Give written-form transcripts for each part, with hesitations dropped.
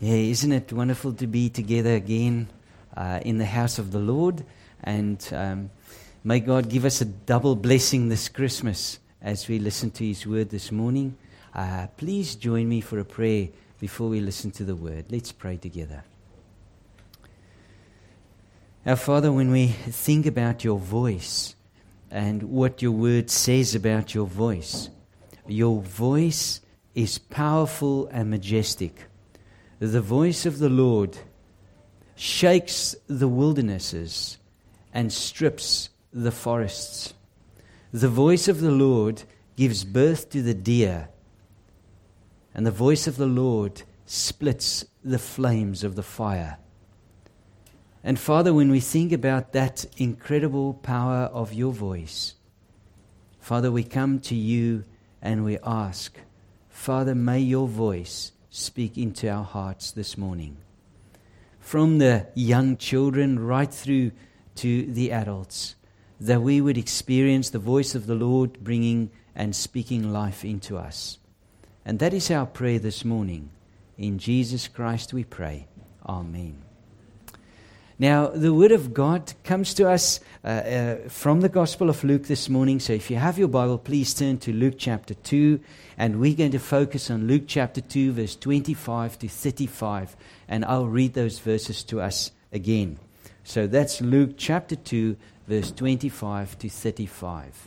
Yeah, isn't it wonderful to be together again in the house of the Lord? And may God give us a double blessing this Christmas as we listen to His Word this morning. Please join me for a prayer before we listen to the Word. Let's pray together. Our Father, when we think about your voice and what your Word says about your voice is powerful and majestic. The voice of the Lord shakes the wildernesses and strips the forests. The voice of the Lord gives birth to the deer, and the voice of the Lord splits the flames of the fire. And Father, when we think about that incredible power of your voice, Father, we come to you and we ask, Father, may your voice speak into our hearts this morning. From the young children right through to the adults, that we would experience the voice of the Lord bringing and speaking life into us. And that is our prayer this morning. In Jesus Christ we pray. Amen. Now, the Word of God comes to us from the Gospel of Luke this morning. So if you have your Bible, please turn to Luke chapter 2. And we're going to focus on Luke chapter 2, verse 25 to 35. And I'll read those verses to us again. So that's Luke chapter 2, verse 25 to 35.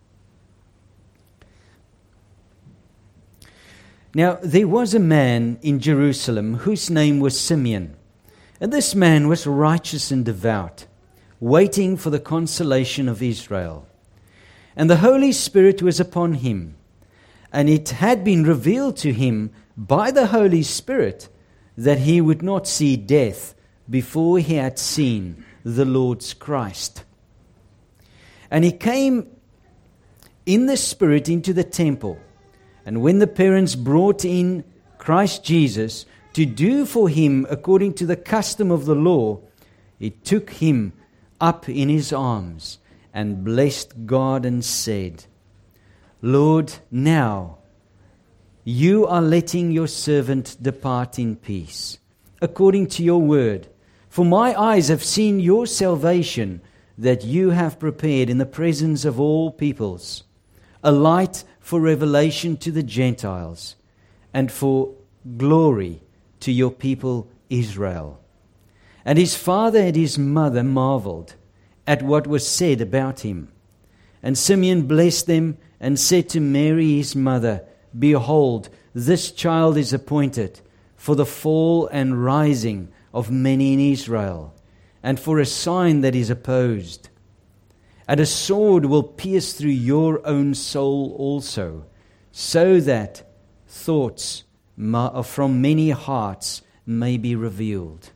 Now, there was a man in Jerusalem whose name was Simeon. And this man was righteous and devout, waiting for the consolation of Israel. And the Holy Spirit was upon him. And it had been revealed to him by the Holy Spirit that he would not see death before he had seen the Lord's Christ. And he came in the Spirit into the temple. And when the parents brought in Christ Jesus to do for him according to the custom of the law, he took him up in his arms and blessed God and said, Lord, now you are letting your servant depart in peace, according to your word. For my eyes have seen your salvation that you have prepared in the presence of all peoples, a light for revelation to the Gentiles and for glory to your people Israel. And his father and his mother marveled at what was said about him. And Simeon blessed them and said to Mary his mother, Behold, this child is appointed for the fall and rising of many in Israel, and for a sign that is opposed. And a sword will pierce through your own soul also, so that thoughts from many hearts may be revealed.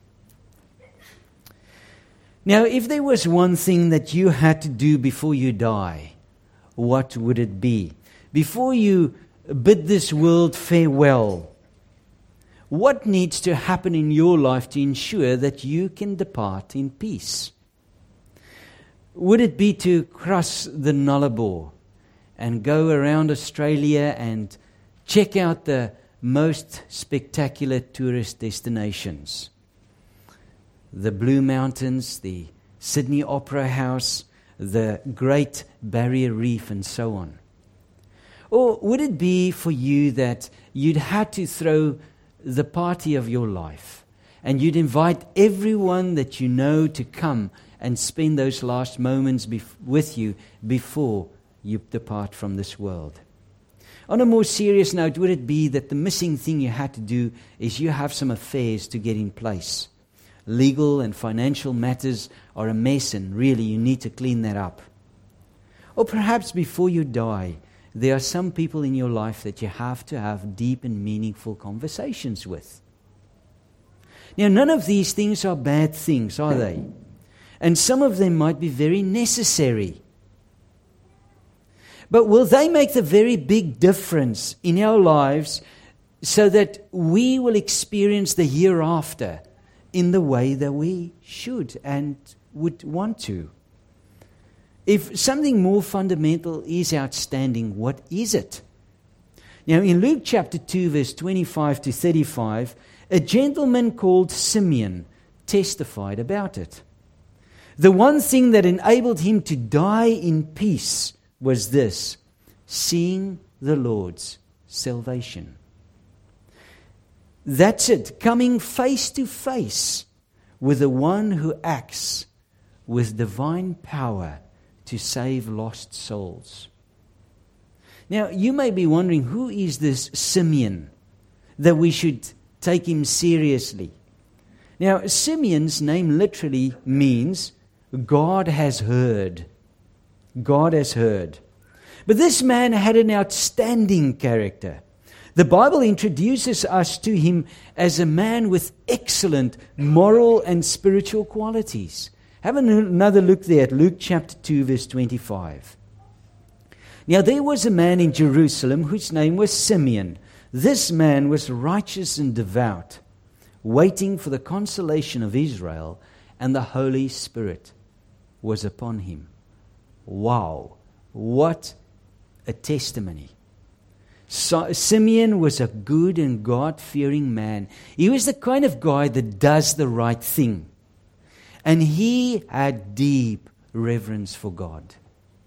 Now, if there was one thing that you had to do before you die, what would it be? Before you bid this world farewell, what needs to happen in your life to ensure that you can depart in peace? Would it be to cross the Nullarbor and go around Australia and check out the most spectacular tourist destinations? The Blue Mountains, the Sydney Opera House, the Great Barrier Reef, and so on. Or would it be for you that you'd had to throw the party of your life and you'd invite everyone that you know to come and spend those last moments with you before you depart from this world? On a more serious note, would it be that the missing thing you had to do is you have some affairs to get in place? Legal and financial matters are a mess and really you need to clean that up. Or perhaps before you die, there are some people in your life that you have to have deep and meaningful conversations with. Now, none of these things are bad things, are they? And some of them might be very necessary. But will they make the very big difference in our lives so that we will experience the hereafter in the way that we should and would want to? If something more fundamental is outstanding, what is it? Now, in Luke chapter 2, verse 25 to 35, a gentleman called Simeon testified about it. The one thing that enabled him to die in peace was this: seeing the Lord's salvation. That's it, coming face to face with the one who acts with divine power to save lost souls. Now, you may be wondering, who is this Simeon that we should take him seriously? Now, Simeon's name literally means God has heard. God has heard. But this man had an outstanding character. The Bible introduces us to him as a man with excellent moral and spiritual qualities. Have another look there at Luke chapter 2, verse 25. Now there was a man in Jerusalem whose name was Simeon. This man was righteous and devout, waiting for the consolation of Israel, and the Holy Spirit was upon him. Wow, what a testimony. So, Simeon was a good and God-fearing man. He was the kind of guy that does the right thing. And he had deep reverence for God.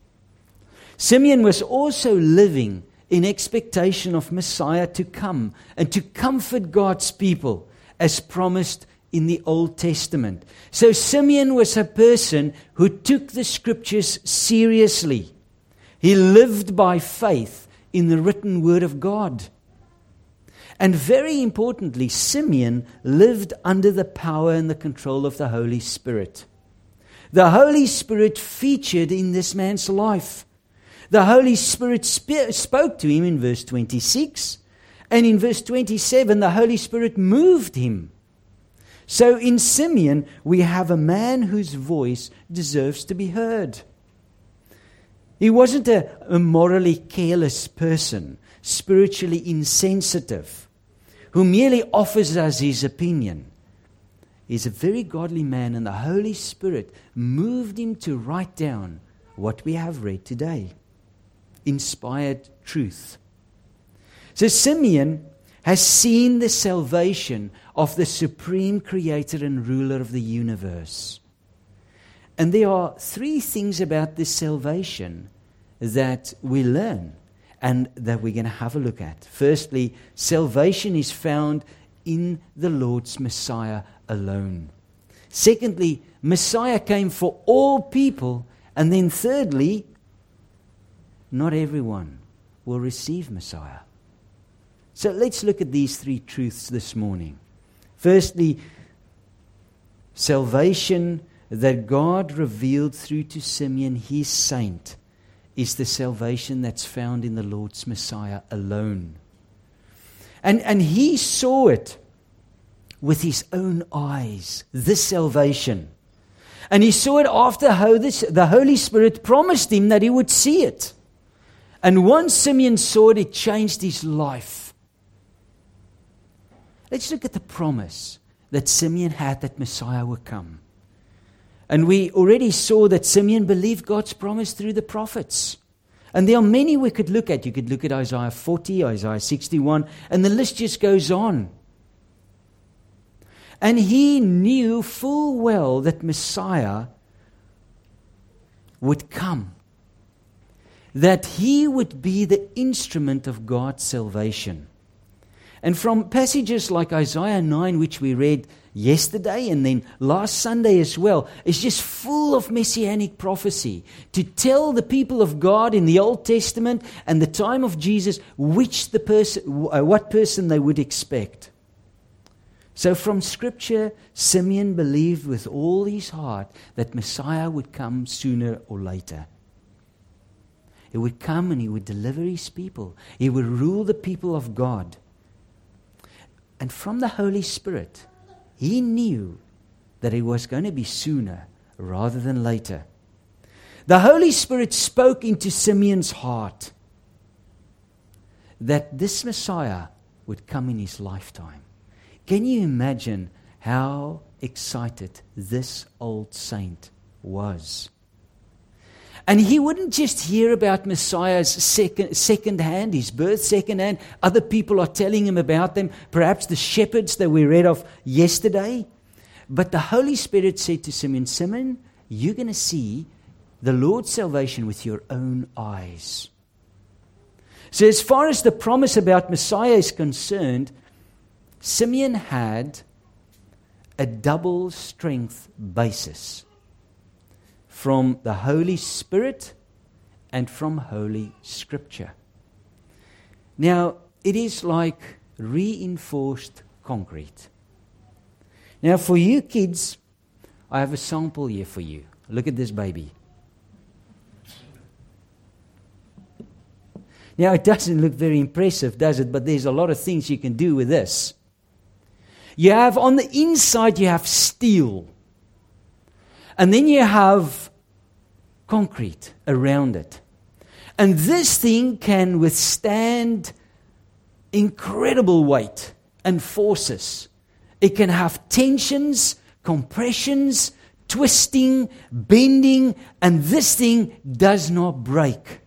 Simeon was also living in expectation of Messiah to come and to comfort God's people as promised in the Old Testament. So Simeon was a person who took the Scriptures seriously. He lived by faith in the written Word of God. And very importantly, Simeon lived under the power and the control of the Holy Spirit. The Holy Spirit featured in this man's life. The Holy Spirit spoke to him in verse 26, and in verse 27, the Holy Spirit moved him. So in Simeon, we have a man whose voice deserves to be heard. He wasn't a morally careless person, spiritually insensitive, who merely offers us his opinion. He's a very godly man, and the Holy Spirit moved him to write down what we have read today. Inspired truth. So Simeon has seen the salvation of the supreme creator and ruler of the universe. And there are three things about this salvation that we learn and that we're going to have a look at. Firstly, salvation is found in the Lord's Messiah alone. Secondly, Messiah came for all people. And then thirdly, not everyone will receive Messiah. So let's look at these three truths this morning. Firstly, salvation that God revealed through to Simeon, his saint, is the salvation that's found in the Lord's Messiah alone. And he saw it with his own eyes, this salvation. And he saw it after how the Holy Spirit promised him that he would see it. And once Simeon saw it, it changed his life. Let's look at the promise that Simeon had that Messiah would come. And we already saw that Simeon believed God's promise through the prophets. And there are many we could look at. You could look at Isaiah 40, Isaiah 61, and the list just goes on. And he knew full well that Messiah would come. That he would be the instrument of God's salvation. And from passages like Isaiah 9, which we read yesterday and then last Sunday as well, it's just full of messianic prophecy to tell the people of God in the Old Testament and the time of Jesus what person they would expect. So from Scripture, Simeon believed with all his heart that Messiah would come sooner or later. He would come and he would deliver his people. He would rule the people of God. And from the Holy Spirit, he knew that it was going to be sooner rather than later. The Holy Spirit spoke into Simeon's heart that this Messiah would come in his lifetime. Can you imagine how excited this old saint was? And he wouldn't just hear about Messiah's second hand, his birth second hand. Other people are telling him about them, perhaps the shepherds that we read of yesterday. But the Holy Spirit said to Simeon, Simeon, you're going to see the Lord's salvation with your own eyes. So as far as the promise about Messiah is concerned, Simeon had a double strength basis from the Holy Spirit and from Holy Scripture. Now, it is like reinforced concrete. Now, for you kids, I have a sample here for you. Look at this baby. Now, it doesn't look very impressive, does it? But there's a lot of things you can do with this. You have, on the inside, you have steel. And then you have concrete around it. And this thing can withstand incredible weight and forces. It can have tensions, compressions, twisting, bending, and this thing does not break.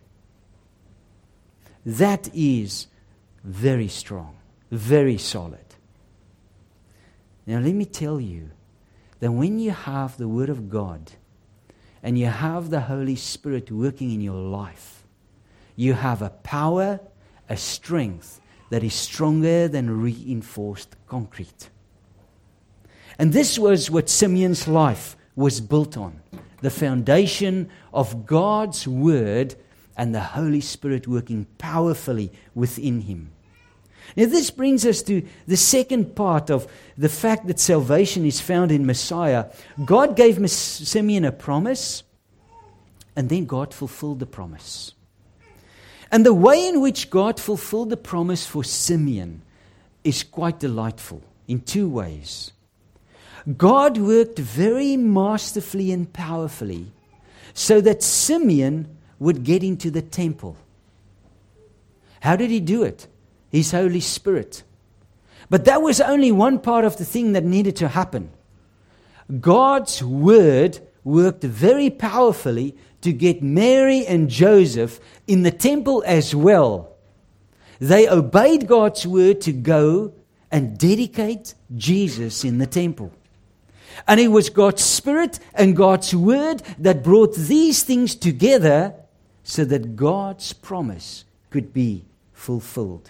That is very strong, very solid. Now let me tell you that when you have the Word of God and you have the Holy Spirit working in your life, you have a power, a strength that is stronger than reinforced concrete. And this was what Simeon's life was built on. The foundation of God's Word and the Holy Spirit working powerfully within him. Now this brings us to the second part of the fact that salvation is found in Messiah. God gave Simeon a promise, and then God fulfilled the promise. And the way in which God fulfilled the promise for Simeon is quite delightful in two ways. God worked very masterfully and powerfully so that Simeon would get into the temple. How did he do it? His Holy Spirit. But that was only one part of the thing that needed to happen. God's Word worked very powerfully to get Mary and Joseph in the temple as well. They obeyed God's Word to go and dedicate Jesus in the temple. And it was God's Spirit and God's Word that brought these things together so that God's promise could be fulfilled.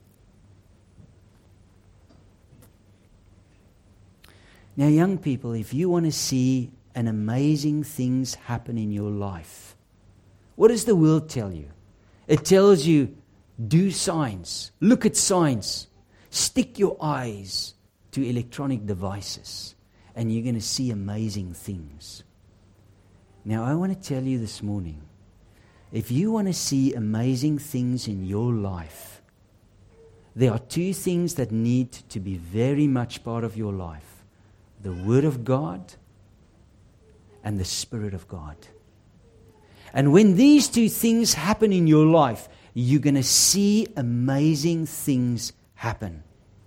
Now, young people, if you want to see an amazing things happen in your life, what does the world tell you? It tells you, do signs, look at signs, stick your eyes to electronic devices, and you're going to see amazing things. Now, I want to tell you this morning, if you want to see amazing things in your life, there are two things that need to be very much part of your life. The Word of God and the Spirit of God. And when these two things happen in your life, you're going to see amazing things happen.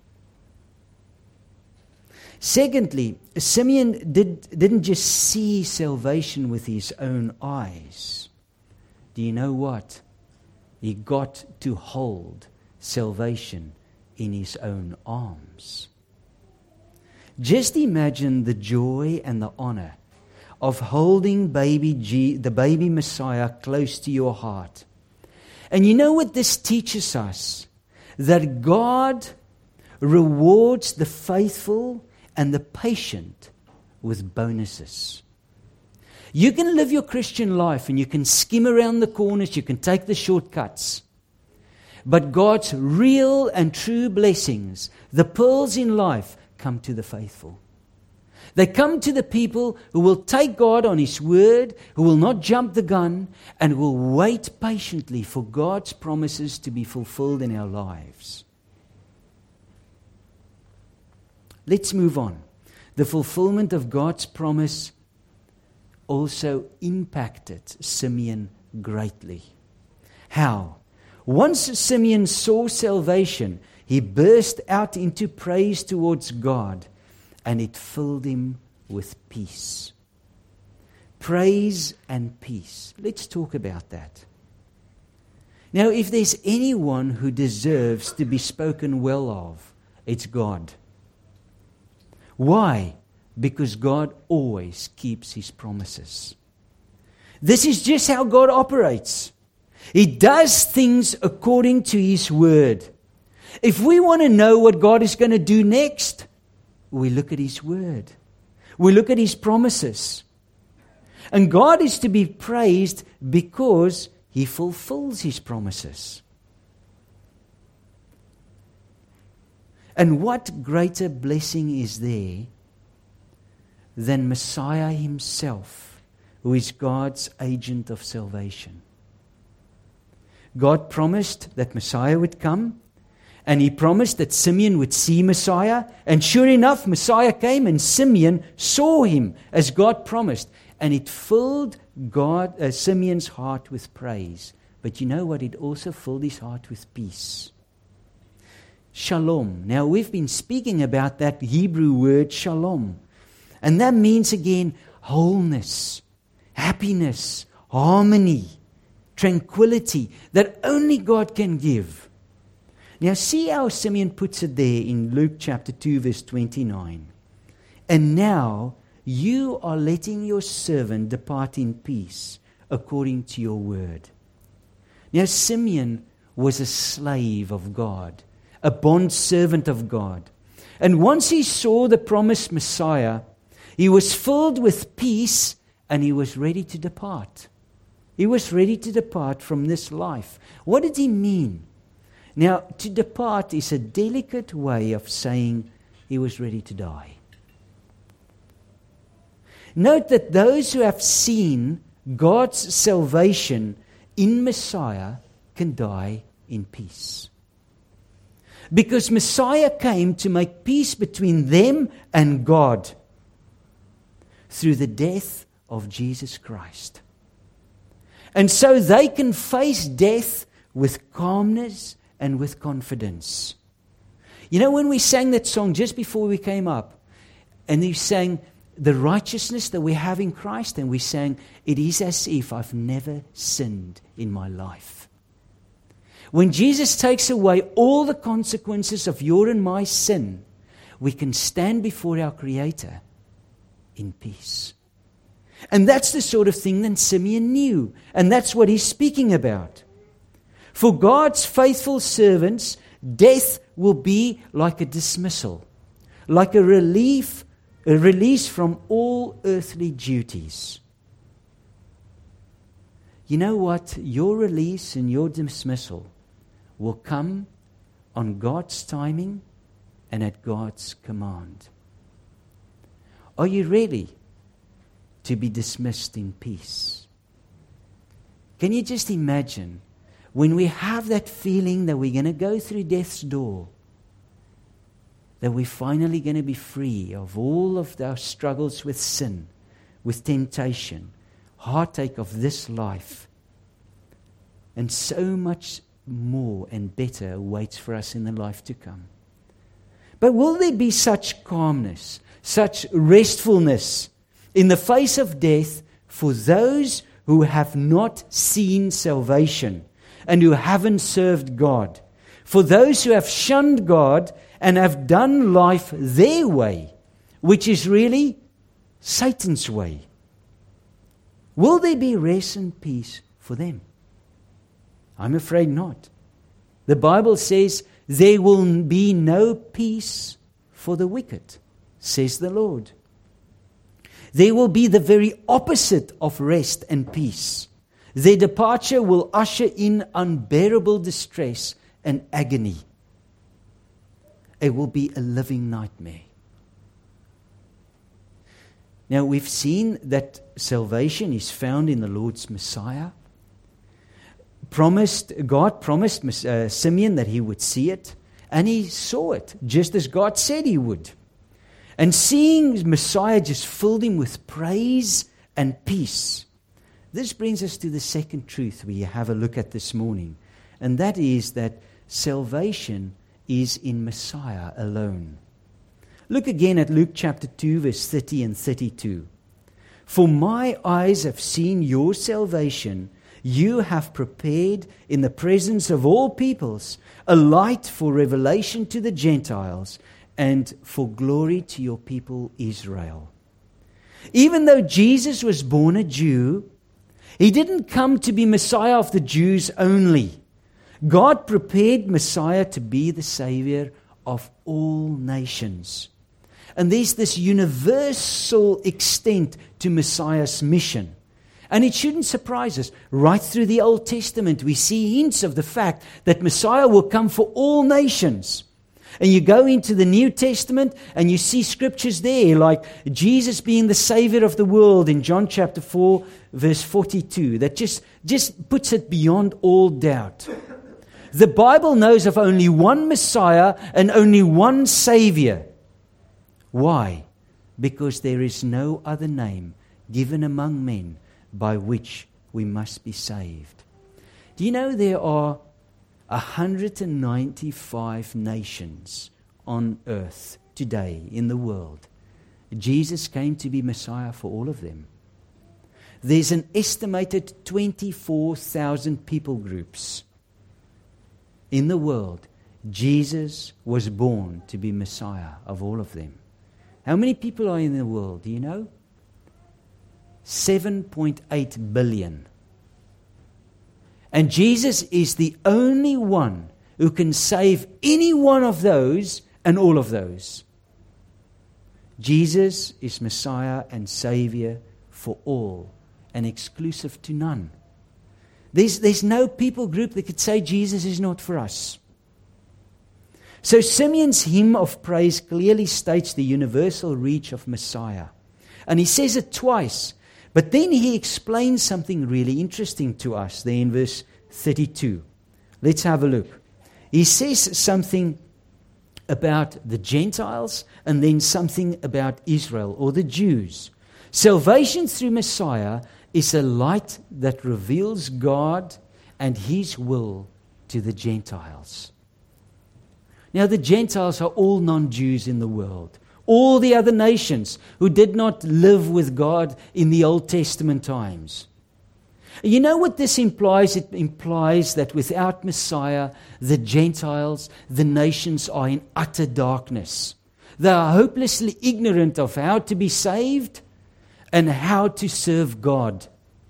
Secondly, Simeon didn't just see salvation with his own eyes. Do you know what? He got to hold salvation in his own arms. Just imagine the joy and the honor of holding the baby Messiah close to your heart. And you know what this teaches us? That God rewards the faithful and the patient with bonuses. You can live your Christian life and you can skim around the corners, you can take the shortcuts. But God's real and true blessings, the pearls in life, come to the faithful. They come to the people who will take God on His word, who will not jump the gun, and will wait patiently for God's promises to be fulfilled in our lives. Let's move on. The fulfillment of God's promise also impacted Simeon greatly. How? Once Simeon saw salvation, he burst out into praise towards God, and it filled him with peace. praise and peace. Let's talk about that. Now, if there's anyone who deserves to be spoken well of, it's God. Why? Because God always keeps His promises. This is just how God operates. He does things according to His word. If we want to know what God is going to do next, we look at His word. We look at His promises. And God is to be praised because He fulfills His promises. And what greater blessing is there than Messiah Himself, who is God's agent of salvation? God promised that Messiah would come, and He promised that Simeon would see Messiah. And sure enough, Messiah came, and Simeon saw Him as God promised. And it filled Simeon's heart with praise. But you know what? It also filled his heart with peace. Shalom. Now, we've been speaking about that Hebrew word shalom. And that means, again, wholeness, happiness, harmony, tranquility that only God can give. Now, see how Simeon puts it there in Luke chapter 2, verse 29. And now you are letting your servant depart in peace according to your word. Now, Simeon was a slave of God, a bond servant of God. And once he saw the promised Messiah, he was filled with peace and he was ready to depart. He was ready to depart from this life. What did he mean? Now, to depart is a delicate way of saying he was ready to die. Note that those who have seen God's salvation in Messiah can die in peace. Because Messiah came to make peace between them and God through the death of Jesus Christ. And so they can face death with calmness and with confidence. You know, when we sang that song just before we came up, and we sang the righteousness that we have in Christ, and we sang, it is as if I've never sinned in my life. When Jesus takes away all the consequences of your and my sin, we can stand before our Creator in peace. And that's the sort of thing that Simeon knew. And that's what he's speaking about. For God's faithful servants, death will be like a dismissal, like a release from all earthly duties. You know what? Your release and your dismissal will come on God's timing and at God's command. Are you ready to be dismissed in peace? Can you just imagine when we have that feeling that we're going to go through death's door, that we're finally going to be free of all of our struggles with sin, with temptation, heartache of this life, and so much more and better awaits for us in the life to come. But will there be such calmness, such restfulness in the face of death for those who have not seen salvation and who haven't served God? For those who have shunned God and have done life their way, which is really Satan's way. Will there be rest and peace for them? I'm afraid not. The Bible says there will be no peace for the wicked, says the Lord. There will be the very opposite of rest and peace. Their departure will usher in unbearable distress and agony. It will be a living nightmare. Now, we've seen that salvation is found in the Lord's Messiah. God promised Simeon that he would see it, and he saw it, just as God said he would. And seeing Messiah just filled him with praise and peace. This brings us to the second truth we have a look at this morning, and that is that salvation is in Messiah alone. Look again at Luke chapter 2, verse 30 and 32. For my eyes have seen your salvation. You have prepared in the presence of all peoples a light for revelation to the Gentiles and for glory to your people Israel. Even though Jesus was born a Jew, He didn't come to be Messiah of the Jews only. God prepared Messiah to be the Savior of all nations. And there's this universal extent to Messiah's mission. And it shouldn't surprise us. Right through the Old Testament, we see hints of the fact that Messiah will come for all nations. And you go into the New Testament and you see scriptures there like Jesus being the Savior of the world in John chapter 4, verse 42. That just puts it beyond all doubt. The Bible knows of only one Messiah and only one Savior. Why? Because there is no other name given among men by which we must be saved. Do you know there are 195 nations on earth today in the world? Jesus came to be Messiah for all of them. There's an estimated 24,000 people groups in the world. Jesus was born to be Messiah of all of them. How many people are in the world? Do you know? 7.8 billion. And Jesus is the only one who can save any one of those and all of those. Jesus is Messiah and Savior for all and exclusive to none. There's no people group that could say Jesus is not for us. So Simeon's hymn of praise clearly states the universal reach of Messiah. And he says it twice. But then he explains something really interesting to us there in verse 32. Let's have a look. He says something about the Gentiles and then something about Israel or the Jews. Salvation through Messiah is a light that reveals God and His will to the Gentiles. Now the Gentiles are all non-Jews in the world. All the other nations who did not live with God in the Old Testament times. You know what this implies? It implies that without Messiah, the Gentiles, the nations are in utter darkness. They are hopelessly ignorant of how to be saved and how to serve God.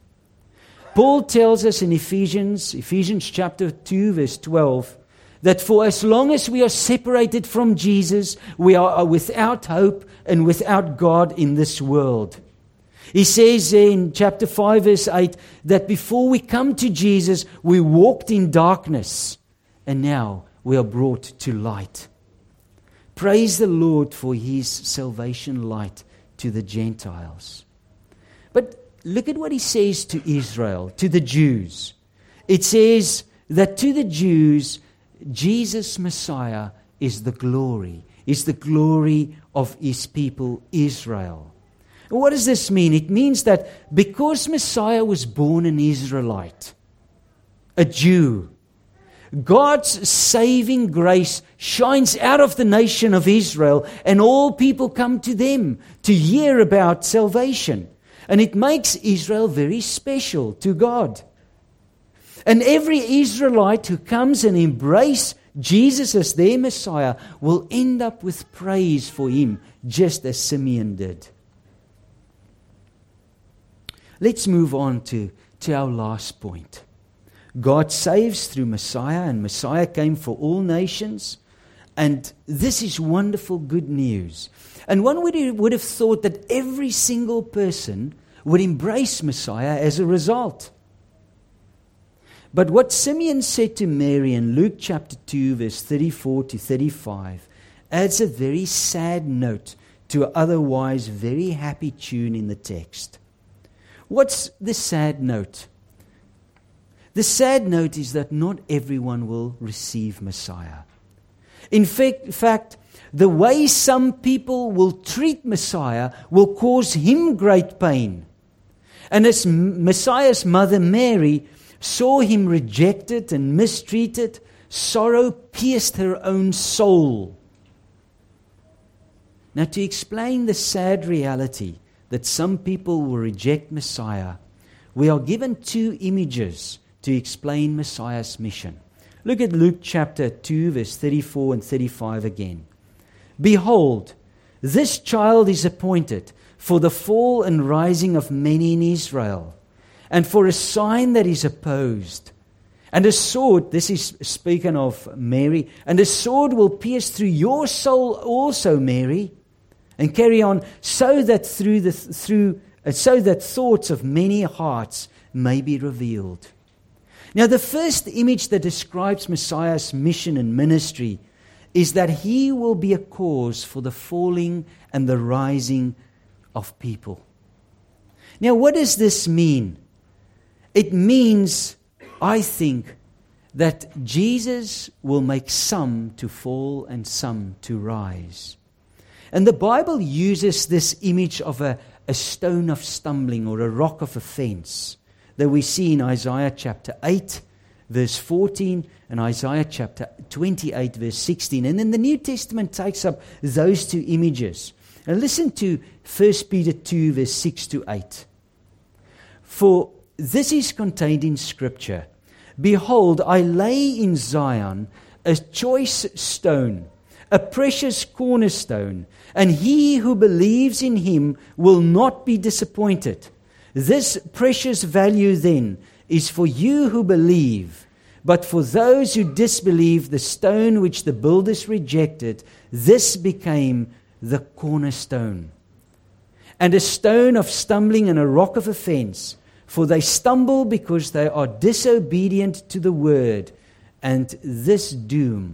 Paul tells us in Ephesians chapter 2, verse 12, that for as long as we are separated from Jesus, we are without hope and without God in this world. He says in chapter 5, verse 8, that before we come to Jesus, we walked in darkness, and now we are brought to light. Praise the Lord for His salvation light to the Gentiles. But look at what He says to Israel, to the Jews. It says that to the Jews, Jesus Messiah is the glory of His people Israel. What does this mean? It means that because Messiah was born an Israelite, a Jew, God's saving grace shines out of the nation of Israel and all people come to them to hear about salvation. And it makes Israel very special to God. And every Israelite who comes and embraces Jesus as their Messiah will end up with praise for Him, just as Simeon did. Let's move on to our last point. God saves through Messiah, and Messiah came for all nations. And this is wonderful good news. And one would have thought that every single person would embrace Messiah as a result. But what Simeon said to Mary in Luke chapter 2, verse 34 to 35, adds a very sad note to an otherwise very happy tune in the text. What's the sad note? The sad note is that not everyone will receive Messiah. In fact, the way some people will treat Messiah will cause Him great pain. And as Messiah's mother Mary saw Him rejected and mistreated, sorrow pierced her own soul. Now, to explain the sad reality that some people will reject Messiah, we are given two images to explain Messiah's mission. Look at Luke chapter 2, verse 34 and 35 again. Behold, this child is appointed for the fall and rising of many in Israel, and for a sign that is opposed. And a sword, this is speaking of Mary, and a sword will pierce through your soul also, Mary, and carry on, so that so that thoughts of many hearts may be revealed. Now, the first image that describes Messiah's mission and ministry is that he will be a cause for the falling and the rising of people. Now, what does this mean? It means, I think, that Jesus will make some to fall and some to rise. And the Bible uses this image of a stone of stumbling or a rock of offense that we see in Isaiah chapter 8, verse 14, and Isaiah chapter 28, verse 16. And then the New Testament takes up those two images. And listen to 1 Peter 2, verse 6 to 8. For this is contained in Scripture. Behold, I lay in Zion a choice stone, a precious cornerstone, and he who believes in him will not be disappointed. This precious value then is for you who believe, but for those who disbelieve, the stone which the builders rejected, this became the cornerstone, and a stone of stumbling and a rock of offense. For they stumble because they are disobedient to the word, and to this doom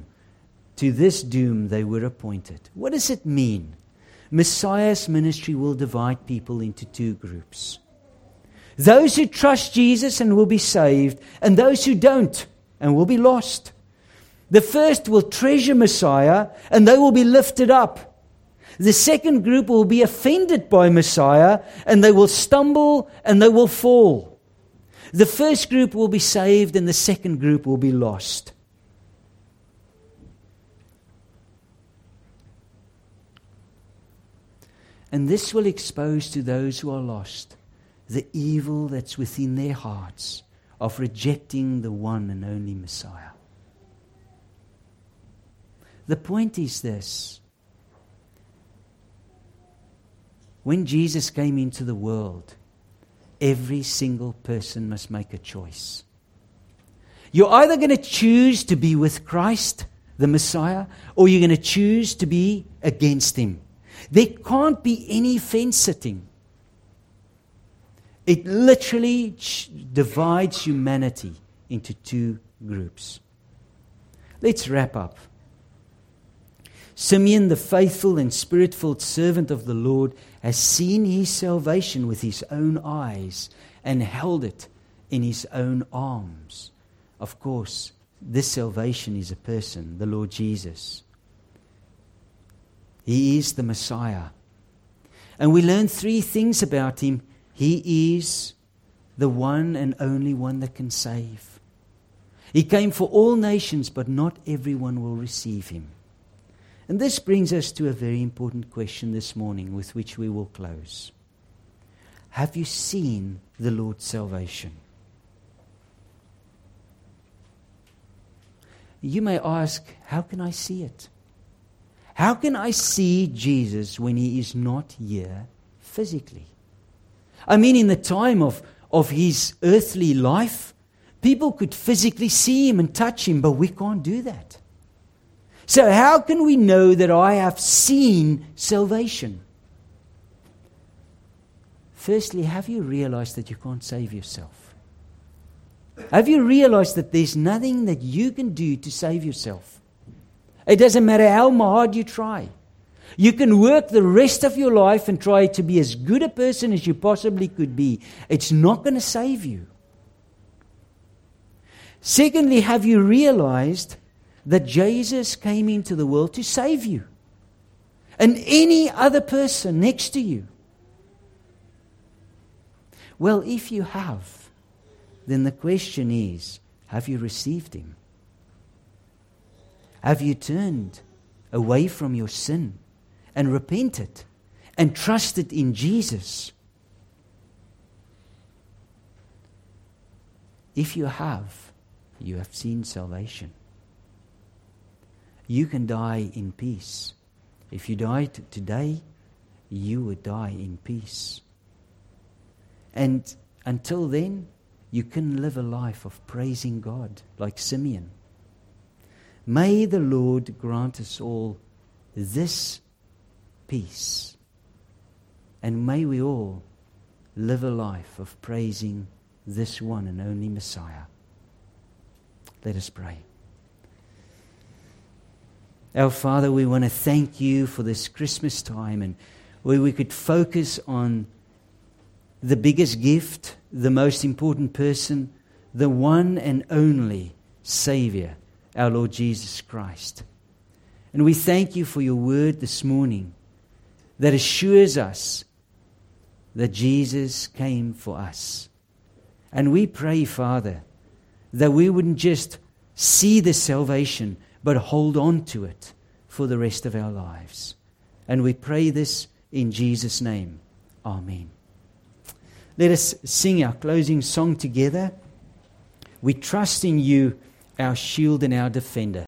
they were appointed. What does it mean? Messiah's ministry will divide people into two groups. Those who trust Jesus and will be saved, and those who don't and will be lost. The first will treasure Messiah, and they will be lifted up. The second group will be offended by Messiah, and they will stumble and they will fall. The first group will be saved, and the second group will be lost. And this will expose to those who are lost the evil that's within their hearts of rejecting the one and only Messiah. The point is this. When Jesus came into the world, every single person must make a choice. You're either going to choose to be with Christ, the Messiah, or you're going to choose to be against him. There can't be any fence sitting. It literally divides humanity into two groups. Let's wrap up. Simeon, the faithful and spirit-filled servant of the Lord, has seen his salvation with his own eyes and held it in his own arms. Of course, this salvation is a person, the Lord Jesus. He is the Messiah. And we learn three things about him. He is the one and only one that can save. He came for all nations, but not everyone will receive him. And this brings us to a very important question this morning with which we will close. Have you seen the Lord's salvation? You may ask, how can I see it? How can I see Jesus when he is not here physically? I mean, in the time of his earthly life, people could physically see him and touch him, but we can't do that. So how can we know that I have seen salvation? Firstly, have you realized that you can't save yourself? Have you realized that there's nothing that you can do to save yourself? It doesn't matter how hard you try. You can work the rest of your life and try to be as good a person as you possibly could be. It's not going to save you. Secondly, have you realized that Jesus came into the world to save you and any other person next to you? Well, if you have, then the question is, have you received him? Have you turned away from your sin and repented and trusted in Jesus? If you have seen salvation. You can die in peace. If you died today, you would die in peace. And until then, you can live a life of praising God like Simeon. May the Lord grant us all this peace. And may we all live a life of praising this one and only Messiah. Let us pray. Our Father, we want to thank you for this Christmas time, and where we could focus on the biggest gift, the most important person, the one and only Savior, our Lord Jesus Christ. And we thank you for your word this morning that assures us that Jesus came for us. And we pray, Father, that we wouldn't just see the salvation, but hold on to it for the rest of our lives. And we pray this in Jesus' name. Amen. Let us sing our closing song together. We trust in you, our shield and our defender.